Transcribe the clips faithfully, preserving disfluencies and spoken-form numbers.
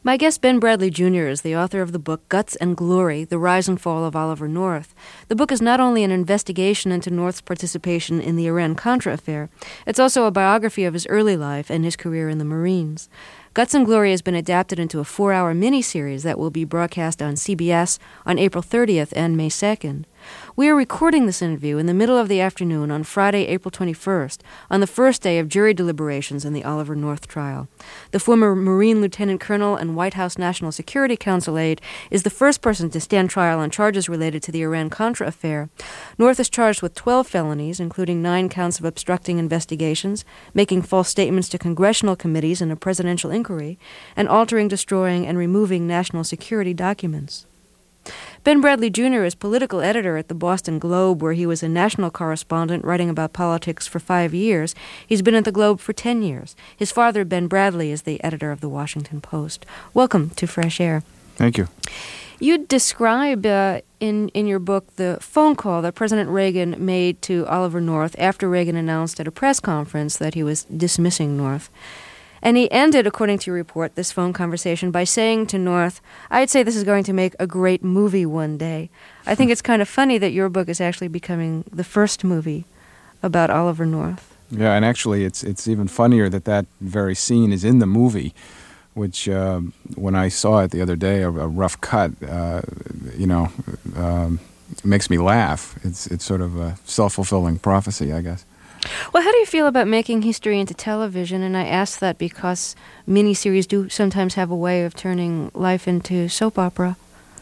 My guest, Ben Bradlee Junior, is the author of the book Guts and Glory, The Rise and Fall of Oliver North. The book is not only an investigation into North's participation in the Iran-Contra affair, it's also a biography of his early life and his career in the Marines. Guts and Glory has been adapted into a four-hour miniseries that will be broadcast on C B S on April thirtieth and May second. We are recording this interview in the middle of the afternoon on Friday, April twenty-first, on the first day of jury deliberations in the Oliver North trial. The former Marine Lieutenant Colonel and White House National Security Council aide is the first person to stand trial on charges related to the Iran-Contra affair. North is charged with twelve felonies, including nine counts of obstructing investigations, making false statements to congressional committees in a presidential inquiry, and altering, destroying, and removing national security documents. Ben Bradlee Junior is political editor at the Boston Globe, where he was a national correspondent writing about politics for five years. He's been at the Globe for ten years. His father, Ben Bradlee, is the editor of the Washington Post. Welcome to Fresh Air. Thank you. You describe uh, in, in your book the phone call that President Reagan made to Oliver North after Reagan announced at a press conference that he was dismissing North. And he ended, according to your report, this phone conversation by saying to North, "I'd say this is going to make a great movie one day." I think it's kind of funny that your book is actually becoming the first movie about Oliver North. Yeah, and actually it's it's even funnier that that very scene is in the movie, which uh, when I saw it the other day, a, a rough cut, uh, you know, um, makes me laugh. It's, it's sort of a self-fulfilling prophecy, I guess. Well, how do you feel about making history into television? And I ask that because miniseries do sometimes have a way of turning life into soap opera.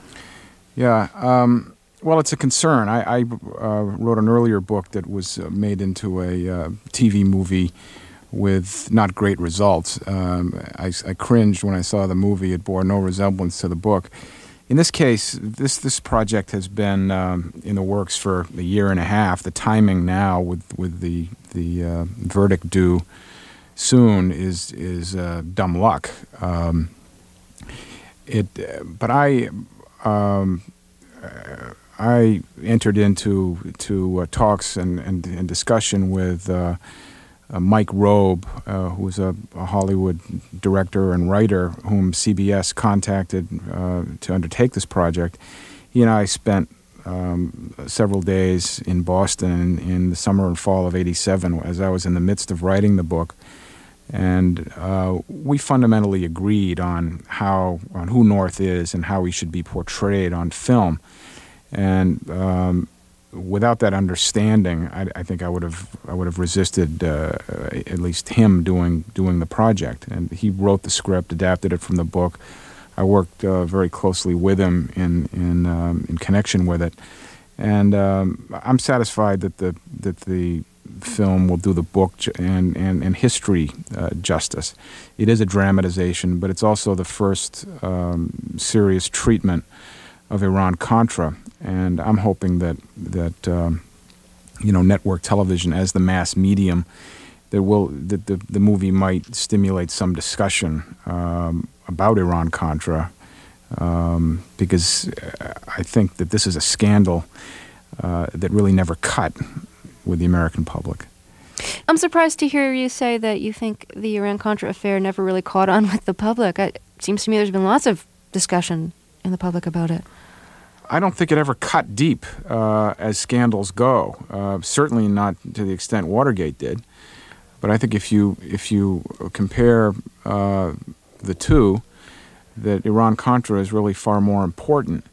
Yeah, um, well, it's a concern. I, I uh, wrote an earlier book that was uh, made into a uh, T V movie with not great results. Um, I, I cringed when I saw the movie. It bore no resemblance to the book. In this case, this this project has been um, in the works for a year and a half. The timing now, with with the the uh, verdict due soon, is is uh, dumb luck. Um, it, but I um, I entered into to uh, talks and, and and discussion with Uh, Uh, Mike Robe, uh, who was a, a Hollywood director and writer whom C B S contacted uh, to undertake this project. He and I spent um, several days in Boston in, in the summer and fall of eighty-seven as I was in the midst of writing the book. And uh, we fundamentally agreed on how, on who North is and how he should be portrayed on film. And um, without that understanding, I, I think I would have I would have resisted uh, at least him doing doing the project. And he wrote the script, adapted it from the book. I worked uh, very closely with him in in um, in connection with it, and um, I'm satisfied that the that the film will do the book and and, and history uh, justice. It is a dramatization, but it's also the first um, serious treatment of Iran-Contra. And I'm hoping that that um, you know, network television as the mass medium, that will that the the movie might stimulate some discussion um, about Iran-Contra, um, because I think that this is a scandal uh, that really never cut with the American public. I'm surprised to hear you say that you think the Iran-Contra affair never really caught on with the public. It seems to me there's been lots of discussion in the public about it. I don't think it ever cut deep uh, as scandals go. Uh, certainly not to the extent Watergate did. But I think if you if you compare uh, the two, that Iran-Contra is really far more important.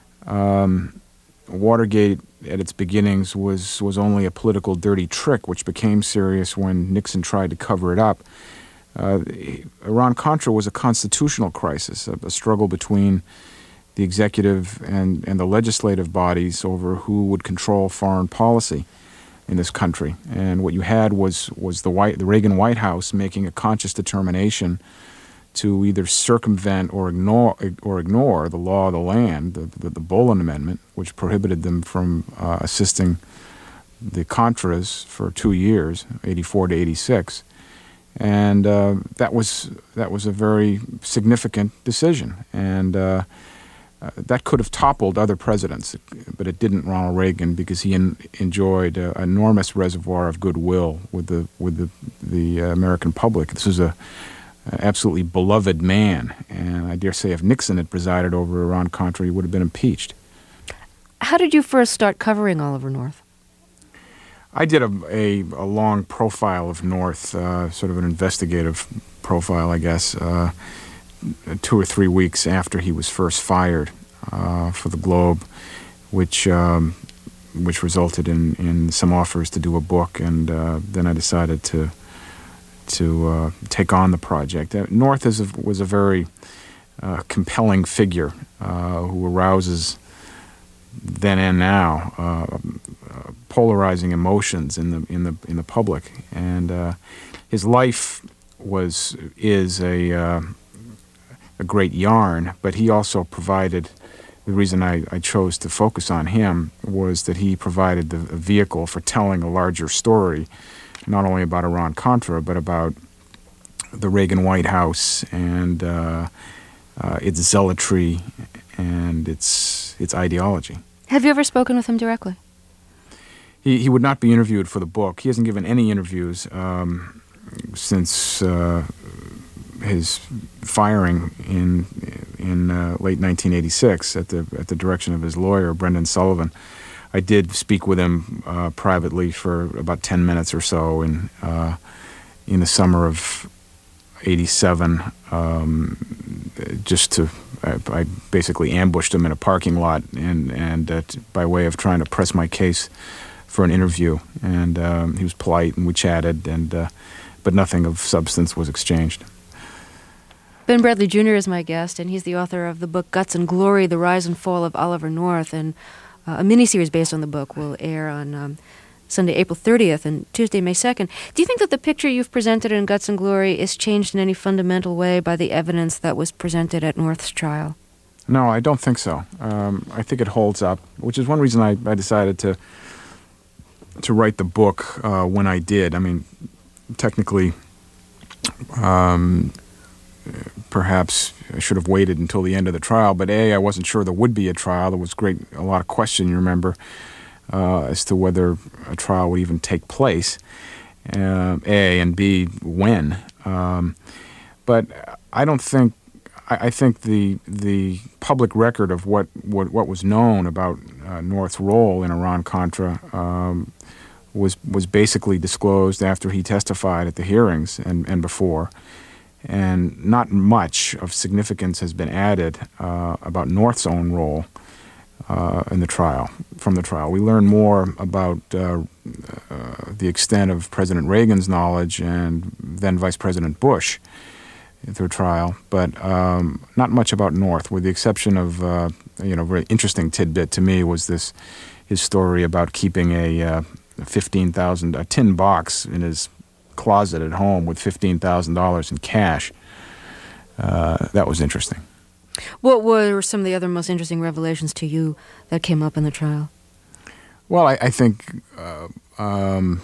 Um, Watergate, at its beginnings, was was only a political dirty trick, which became serious when Nixon tried to cover it up. Uh, Iran-Contra was a constitutional crisis, a, a struggle between the executive and, and the legislative bodies over who would control foreign policy in this country. And what you had was was the White, the Reagan White House making a conscious determination to either circumvent or ignore or ignore the law of the land, the, the, the Boland Amendment, which prohibited them from uh, assisting the Contras for two years, eighty-four to eighty-six. And uh, that was that was a very significant decision. And uh, Uh, that could have toppled other presidents, but it didn't Ronald Reagan, because he en- enjoyed an enormous reservoir of goodwill with the with the the uh, American public. This was a absolutely beloved man. And I dare say if Nixon had presided over Iran-Contra, he would have been impeached. How did you first start covering Oliver North? I did a, a, a long profile of North, uh, sort of an investigative profile, I guess, uh, two or three weeks after he was first fired uh, for the Globe, which um, which resulted in, in some offers to do a book, and uh, then I decided to to uh, take on the project. Uh, North is a, was a very uh, compelling figure uh, who arouses then and now uh, uh, polarizing emotions in the in the in the public, and uh, his life was is a uh, a great yarn. But he also provided, the reason I, I chose to focus on him was that he provided the a vehicle for telling a larger story, not only about Iran-Contra, but about the Reagan White House and uh, uh, its zealotry and its its ideology. Have you ever spoken with him directly? He he would not be interviewed for the book. He hasn't given any interviews um, since uh, his firing in in uh, late nineteen eighty-six at the at the direction of his lawyer, Brendan Sullivan. I did speak with him uh, privately for about ten minutes or so in uh, in the summer of eighty-seven, um, just to. I, I basically ambushed him in a parking lot, and and uh, t- by way of trying to press my case for an interview. And um, he was polite, and we chatted, and uh, but nothing of substance was exchanged. Ben Bradley Junior is my guest, and he's the author of the book Guts and Glory: The Rise and Fall of Oliver North, and uh, a miniseries based on the book will air on um, Sunday, April thirtieth, and Tuesday, May second. Do you think that the picture you've presented in Guts and Glory is changed in any fundamental way by the evidence that was presented at North's trial? No, I don't think so. Um, I think it holds up, which is one reason I, I decided to to write the book uh, when I did. I mean, technically, um, perhaps I should have waited until the end of the trial, but A, I wasn't sure there would be a trial. There was great a lot of question, you remember, Uh, as to whether a trial would even take place, uh, A, and B, when. Um, but I don't think, I, I think the the public record of what, what, what was known about uh, North's role in Iran-Contra um, was was basically disclosed after he testified at the hearings and, and before. And not much of significance has been added uh, about North's own role Uh, in the trial, from the trial. We learn more about uh, uh, the extent of President Reagan's knowledge and then Vice President Bush through trial, but um, not much about North, with the exception of, uh, you know, a very interesting tidbit to me was this, his story about keeping a uh, fifteen thousand dollars, a tin box in his closet at home with fifteen thousand dollars in cash. Uh, that was interesting. What were some of the other most interesting revelations to you that came up in the trial? Well, I, I think uh, um,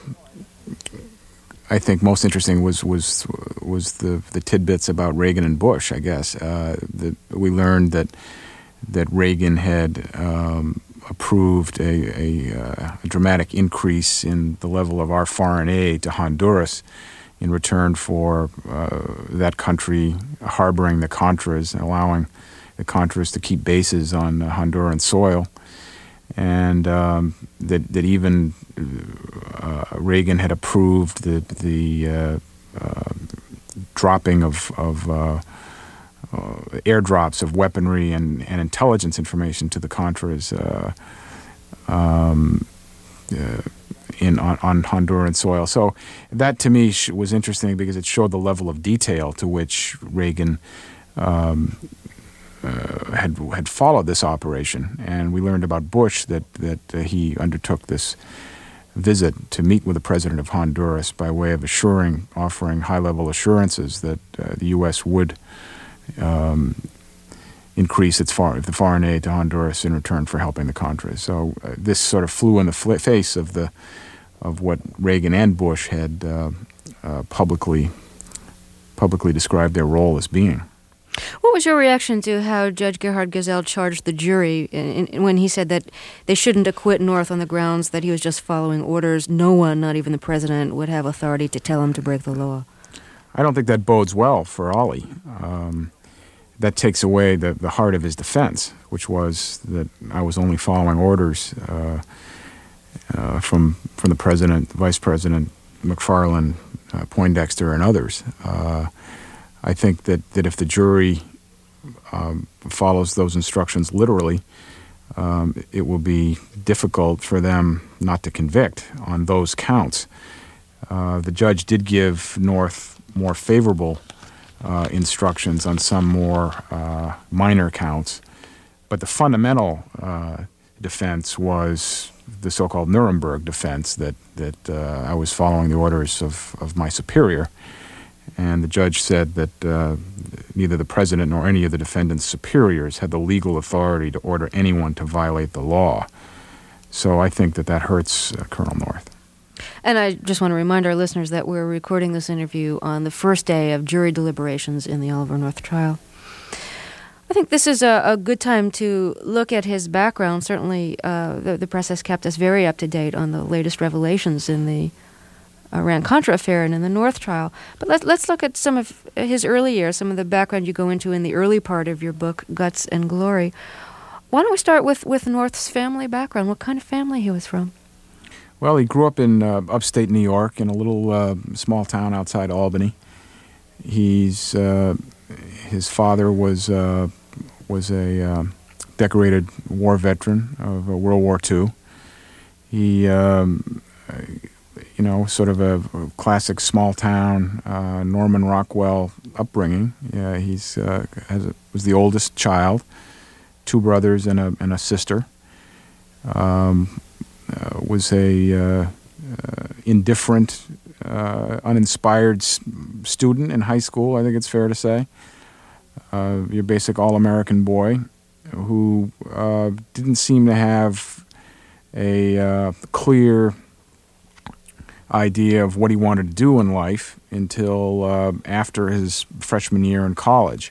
I think most interesting was was was the the tidbits about Reagan and Bush. I guess uh, the, we learned that that Reagan had um, approved a, a, uh, a dramatic increase in the level of our foreign aid to Honduras in return for uh, that country harboring the Contras and allowing the Contras to keep bases on uh, Honduran soil, and um, that that even uh, Reagan had approved the the uh, uh, dropping of of uh, uh, airdrops of weaponry and, and intelligence information to the Contras. Uh, um, uh, in on, on Honduran soil. So that to me sh- was interesting because it showed the level of detail to which Reagan um, uh, had had followed this operation. And we learned about Bush that that uh, he undertook this visit to meet with the president of Honduras by way of assuring, offering high-level assurances that uh, the U S would um, increase its far, the foreign aid to Honduras in return for helping the Contras. So uh, this sort of flew in the fl- face of the of what Reagan and Bush had uh, uh, publicly publicly described their role as being. What was your reaction to how Judge Gerhard Gesell charged the jury in, in, when he said that they shouldn't acquit North on the grounds that he was just following orders? No one, not even the president, would have authority to tell him to break the law. I don't think that bodes well for Ollie. Um, that takes away the, the heart of his defense, which was that I was only following orders uh, uh, from from the president, the vice president, McFarland, uh, Poindexter, and others. Uh, I think that, that if the jury um, follows those instructions literally, um, it will be difficult for them not to convict on those counts. Uh, the judge did give North more favorable uh, instructions on some more uh, minor counts, but the fundamental uh, defense was the so-called Nuremberg defense, that, that uh, I was following the orders of, of my superior. And the judge said that uh, neither the president nor any of the defendant's superiors had the legal authority to order anyone to violate the law. So I think that that hurts uh, Colonel North. And I just want to remind our listeners that we're recording this interview on the first day of jury deliberations in the Oliver North trial. I think this is a, a good time to look at his background. Certainly, uh, the, the press has kept us very up to date on the latest revelations in the Iran-Contra affair and in the North trial. But let's, let's look at some of his early years, some of the background you go into in the early part of your book, Guts and Glory. Why don't we start with, with North's family background, what kind of family he was from? Well, he grew up in uh, upstate New York in a little uh, small town outside Albany. He's uh, his father was uh, was a uh, decorated war veteran of uh, World War Two. He, um, you know, sort of a classic small town uh, Norman Rockwell upbringing. Yeah, he's uh, has a, was the oldest child, two brothers and a and a sister. Um, Uh, was a uh, uh, indifferent, uh, uninspired s- student in high school, I think it's fair to say. Uh, your basic all-American boy who uh, didn't seem to have a uh, clear idea of what he wanted to do in life until uh, after his freshman year in college.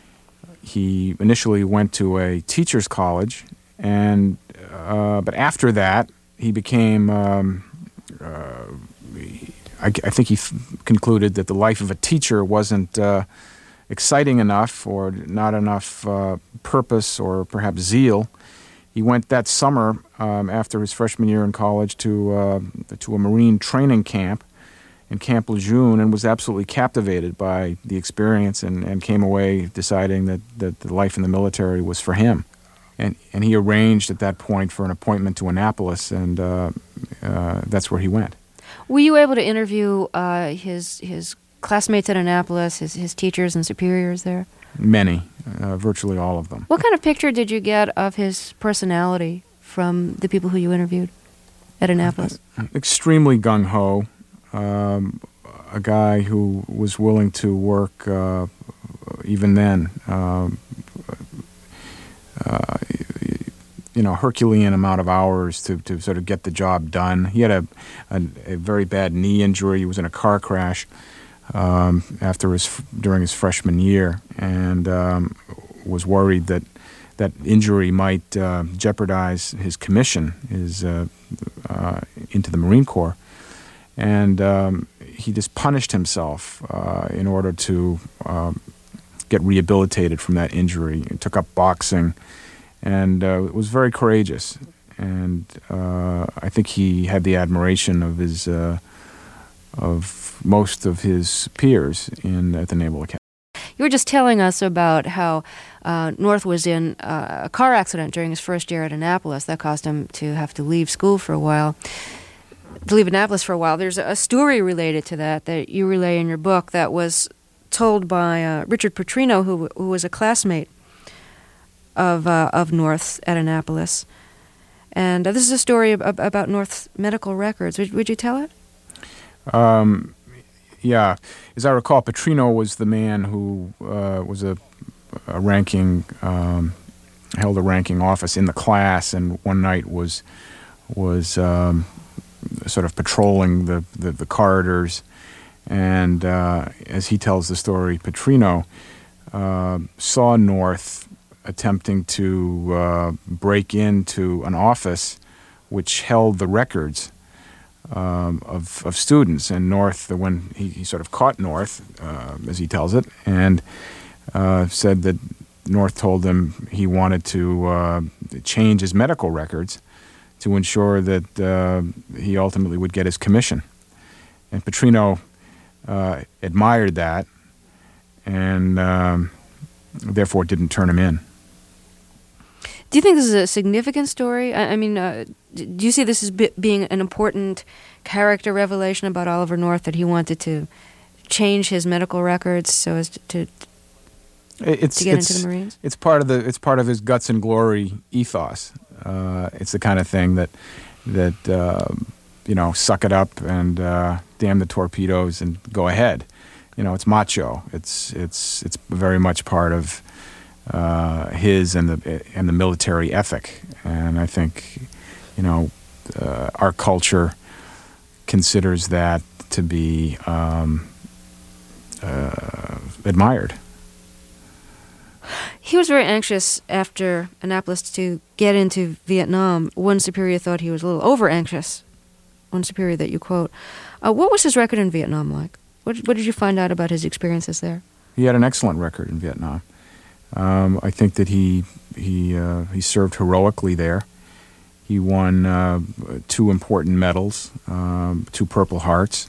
He initially went to a teacher's college, and uh, but after that, he became, um, uh, I, I think he f- concluded that the life of a teacher wasn't uh, exciting enough or not enough uh, purpose or perhaps zeal. He went that summer um, after his freshman year in college to uh, to a Marine training camp in Camp Lejeune and was absolutely captivated by the experience and, and came away deciding that, that the life in the military was for him. And, and he arranged at that point for an appointment to Annapolis, and uh, uh, that's where he went. Were you able to interview uh, his his classmates at Annapolis, his, his teachers and superiors there? Many, uh, virtually all of them. What kind of picture did you get of his personality from the people who you interviewed at Annapolis? Uh, extremely gung-ho, um, a guy who was willing to work uh, even then. Um, Uh, you know, Herculean amount of hours to, to sort of get the job done. He had a, a, a very bad knee injury. He was in a car crash um, after his during his freshman year, and um, was worried that that injury might uh, jeopardize his commission, his uh, uh, into the Marine Corps, and um, he just punished himself uh, in order to Um, get rehabilitated from that injury. He took up boxing, and uh, was very courageous. And uh, I think he had the admiration of his uh, of most of his peers in at the Naval Academy. You were just telling us about how uh, North was in uh, a car accident during his first year at Annapolis. That caused him to have to leave school for a while, to leave Annapolis for a while. There's a story related to that that you relay in your book that was told by uh, Richard Petrino, who who was a classmate of uh, of North's at Annapolis. And uh, this is a story ab- about North's medical records. Would, would you tell it? Um, yeah. As I recall, Petrino was the man who uh, was a, a ranking, um, held a ranking office in the class, and one night was was um, sort of patrolling the, the, the corridors. And uh, as he tells the story, Petrino uh, saw North attempting to uh, break into an office which held the records um, of, of students. And North, when he, he sort of caught North, uh, as he tells it, and uh, said that North told him he wanted to uh, change his medical records to ensure that uh, he ultimately would get his commission. And Petrino uh, admired that and um, therefore didn't turn him in. Do you think this is a significant story? I, I mean, uh, do you see this as be- being an important character revelation about Oliver North, that he wanted to change his medical records so as to, to, it's, to get it's, into the Marines? It's part of the it's part of his guts and glory ethos. Uh, it's the kind of thing that that uh, you know, suck it up and uh, damn the torpedoes and go ahead. You know, it's macho. It's it's it's very much part of uh, his and the and the military ethic. And I think, you know, uh, our culture considers that to be um, uh, admired. He was very anxious after Annapolis to get into Vietnam. One superior thought he was a little over-anxious. One superior that you quote. Uh, what was his record in Vietnam like? What, what did you find out about his experiences there? He had an excellent record in Vietnam. Um, I think that he he uh, he served heroically there. He won uh, two important medals, um, two Purple Hearts,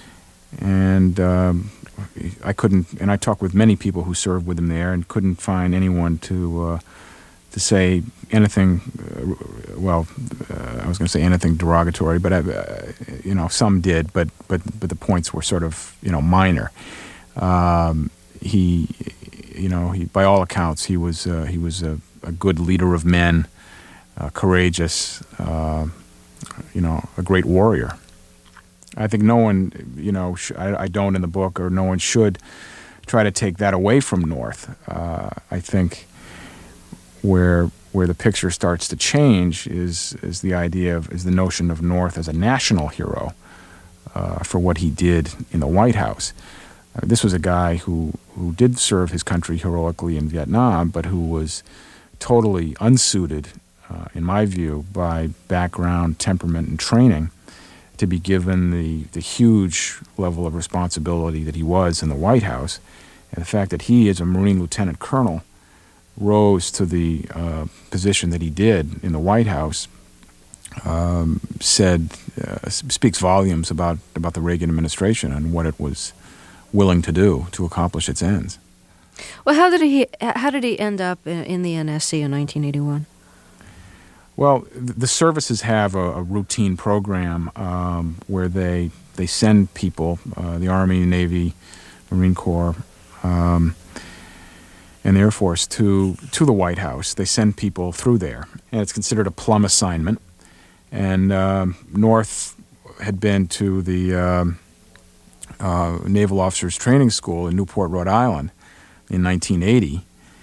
and um, I couldn't. And I talked with many people who served with him there, and couldn't find anyone to uh, to say anything. Uh, well, uh, I was going to say anything derogatory, but I, uh, you know, some did. But but but the points were sort of, you know, minor. Um, he, you know, he by all accounts he was uh, he was a, a good leader of men, uh, courageous, uh, you know, a great warrior. I think no one, you know, sh- I, I don't in the book, or no one should try to take that away from North. Uh, I think where where the picture starts to change is is the idea of is the notion of North as a national hero uh, for what he did in the White House. Uh, this was a guy who who did serve his country heroically in Vietnam, but who was totally unsuited, uh, in my view, by background, temperament, and training, to be given the, the huge level of responsibility that he was in the White House. And the fact that he, as a Marine lieutenant colonel, rose to the uh, position that he did in the White House um, said, uh, speaks volumes about, about the Reagan administration and what it was willing to do to accomplish its ends. Well, how did he how did he end up in, in the N S C in nineteen eighty-one? Well, the services have a, a routine program um, where they they send people, uh, the Army, Navy, Marine Corps, um, and the Air Force, to to the White House. They send people through there, and it's considered a plum assignment. And um, North had been to the um, uh, Naval Officers Training School in Newport, Rhode Island, in nineteen eighty,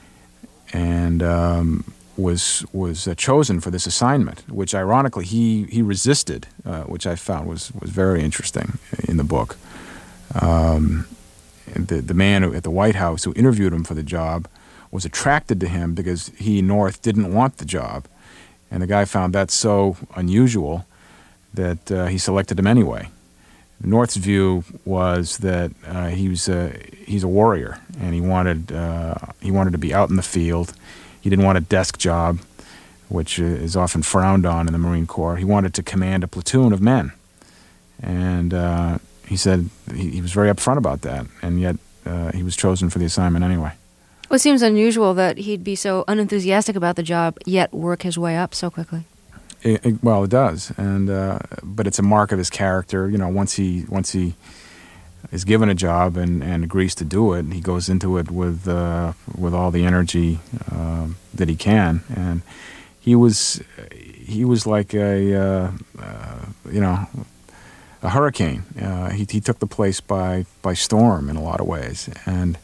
and um, was was uh, chosen for this assignment, which ironically he he resisted, uh, which I found was was very interesting in the book. Um, the the man at the White House who interviewed him for the job was attracted to him because he, North, didn't want the job, and the guy found that so unusual that uh, he selected him anyway. North's view was that uh, he was a, he's a warrior, and he wanted uh, he wanted to be out in the field. He didn't want a desk job, which is often frowned on in the Marine Corps. He wanted to command a platoon of men, and uh, he said he, he was very upfront about that, and yet uh, he was chosen for the assignment anyway. Well, it seems unusual that he'd be so unenthusiastic about the job, yet work his way up so quickly. It, it, well, it does, and uh, but it's a mark of his character. You know, once he once he is given a job and, and agrees to do it, he goes into it with uh, with all the energy uh, that he can. And he was he was like a uh, uh, you know a hurricane. Uh, he he took the place by by storm in a lot of ways, and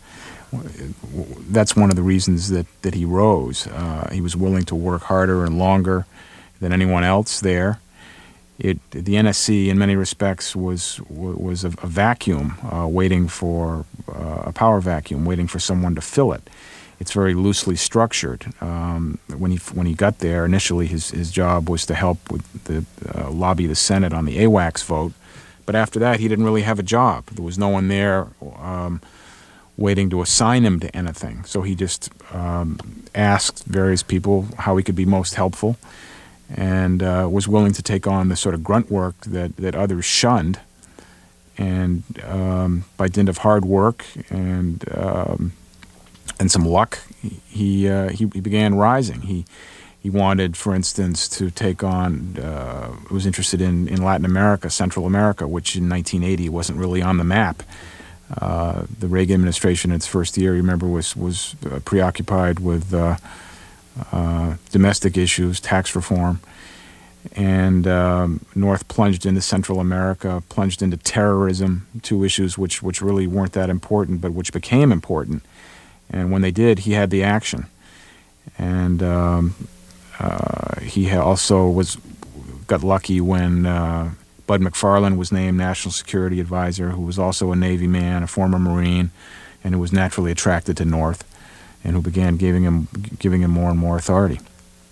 that's one of the reasons that that he rose. Uh, he was willing to work harder and longer than anyone else there. It, the N S C, in many respects, was was a, a vacuum uh, waiting for uh, a power vacuum, waiting for someone to fill it. it's very loosely structured. Um, when he when he got there, initially his his job was to help with the uh, lobby the Senate on the A W A C S vote, but after that he didn't really have a job. There was no one there um, waiting to assign him to anything. So he just um, asked various people how he could be most helpful, and uh, was willing to take on the sort of grunt work that that others shunned. And um, by dint of hard work and um, and some luck, he, uh, he he began rising. He he wanted, for instance, to take on. Uh, was interested in, in Latin America, Central America, which in nineteen eighty wasn't really on the map. Uh, the Reagan administration, in its first year, you remember, was was uh, preoccupied with uh, uh, domestic issues, tax reform. And um, North plunged into Central America, plunged into terrorism, two issues which, which really weren't that important, but which became important. And when they did, he had the action. And um, uh, he also was got lucky when uh, Bud McFarlane was named National Security Advisor, who was also a Navy man, a former Marine, and who was naturally attracted to North, and who began giving him giving him more and more authority.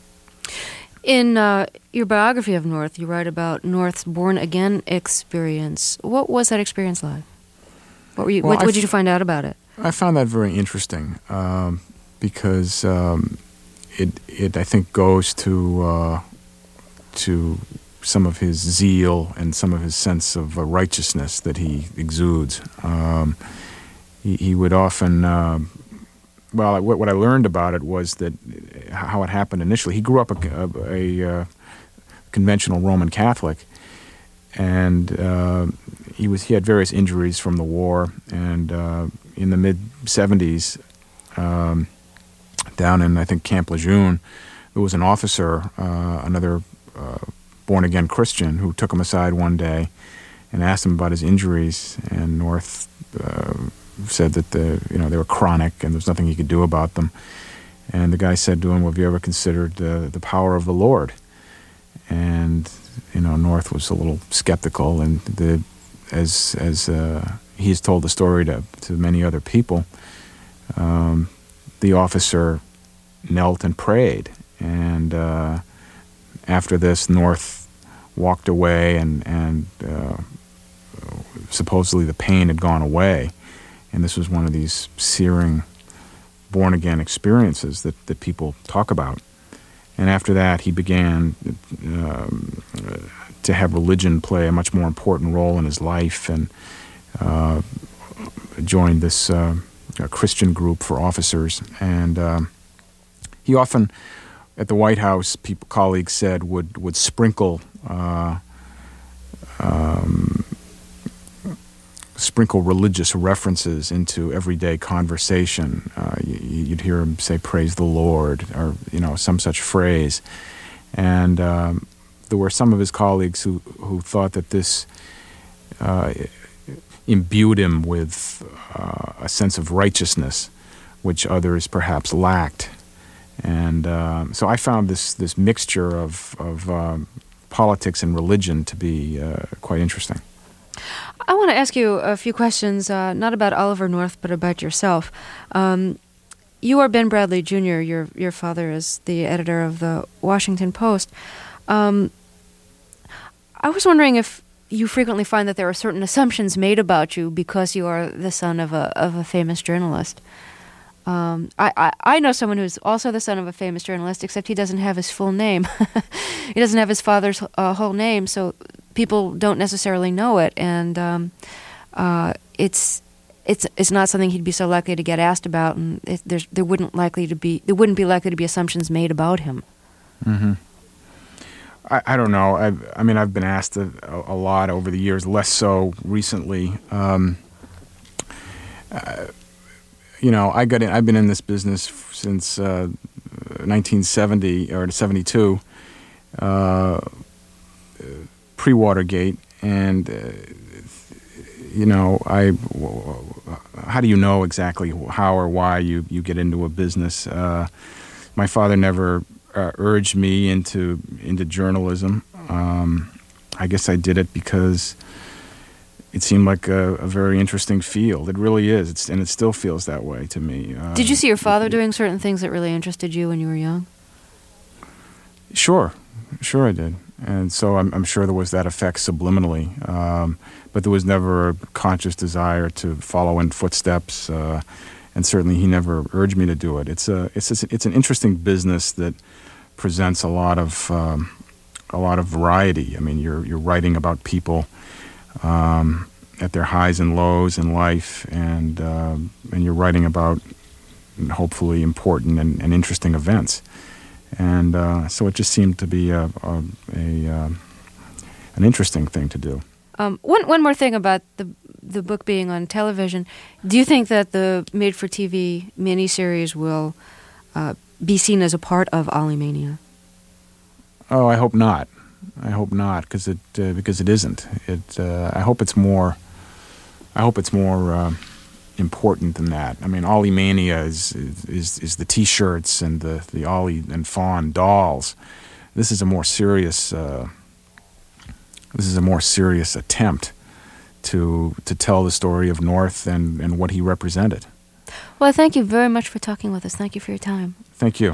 In uh, your biography of North, you write about North's born-again experience. What was that experience like? What were you? Well, what, what did you find out about it? I found that very interesting um, because um, it, it, I think, goes to uh, to some of his zeal and some of his sense of uh, righteousness that he exudes. Um, he, he would often. Uh, Well, what, what I learned about it was that how it happened initially. He grew up a, a, a uh, conventional Roman Catholic, and uh, he was he had various injuries from the war. And uh, in the mid seventies, um, down in I think Camp Lejeune, there was an officer, uh, another uh, born again Christian, who took him aside one day and asked him about his injuries. And North Uh, said that the you know they were chronic and there was nothing he could do about them. And the guy said to him, "Well, have you ever considered uh, the power of the Lord?" And you know North was a little skeptical, and the as as uh, he's told the story to to many other people, um, the officer knelt and prayed, and uh, after this, North walked away, and and uh, supposedly the pain had gone away. And this was one of these searing born-again experiences that, that people talk about. And after that, he began um, to have religion play a much more important role in his life, and uh, joined this uh, Christian group for officers. And um, he often, at the White House, people, colleagues said, would, would sprinkle uh, um, sprinkle religious references into everyday conversation. Uh, you, you'd hear him say, "Praise the Lord," or you know, some such phrase. And um, there were some of his colleagues who, who thought that this uh, imbued him with uh, a sense of righteousness, which others perhaps lacked. And um, so I found this this mixture of, of um, politics and religion to be uh, quite interesting. I want to ask you a few questions, uh, not about Oliver North, but about yourself. Um, you are Ben Bradley Junior Your your father is the editor of the Washington Post. Um, I was wondering if you frequently find that there are certain assumptions made about you because you are the son of a of a famous journalist. Um, I, I, I know someone who's also the son of a famous journalist, except he doesn't have his full name. He doesn't have his father's uh, whole name, so people don't necessarily know it, and um, uh, it's it's it's not something he'd be so likely to get asked about, and it, there's there wouldn't likely to be there wouldn't be likely to be assumptions made about him. Mm-hmm. I, I don't know. I I mean, I've been asked a, a lot over the years, less so recently. Um, uh, you know, I got in, I've been in this business since uh, nineteen seventy or seventy-two. Uh, pre-Watergate, and uh, you know, I. How do you know exactly how or why you, you get into a business? Uh, my father never uh, urged me into into journalism. Um, I guess I did it because it seemed like a, a very interesting field. It really is, it's, and it still feels that way to me. Uh, Did you see your father doing certain things that really interested you when you were young? Sure, sure I did. And so I'm, I'm sure there was that effect subliminally, um, but there was never a conscious desire to follow in footsteps, uh, and certainly he never urged me to do it. It's a it's it's an interesting business that presents a lot of um, a lot of variety. I mean, you're you're writing about people um, at their highs and lows in life, and uh, and you're writing about hopefully important and, and interesting events. And uh, so it just seemed to be a, a, a uh, an interesting thing to do. Um, one one more thing about the the book being on television. Do you think that the made-for-T V miniseries will uh, be seen as a part of Ollymania? Oh, I hope not. I hope not, because it uh, because it isn't. It. Uh, I hope it's more. I hope it's more. Uh, important than that. I mean, Ollymania is is is the T-shirts and the the Ollie and Fawn dolls. This is a more serious. Uh, this is a more serious attempt to to tell the story of North and and what he represented. Well, thank you very much for talking with us. Thank you for your time. Thank you.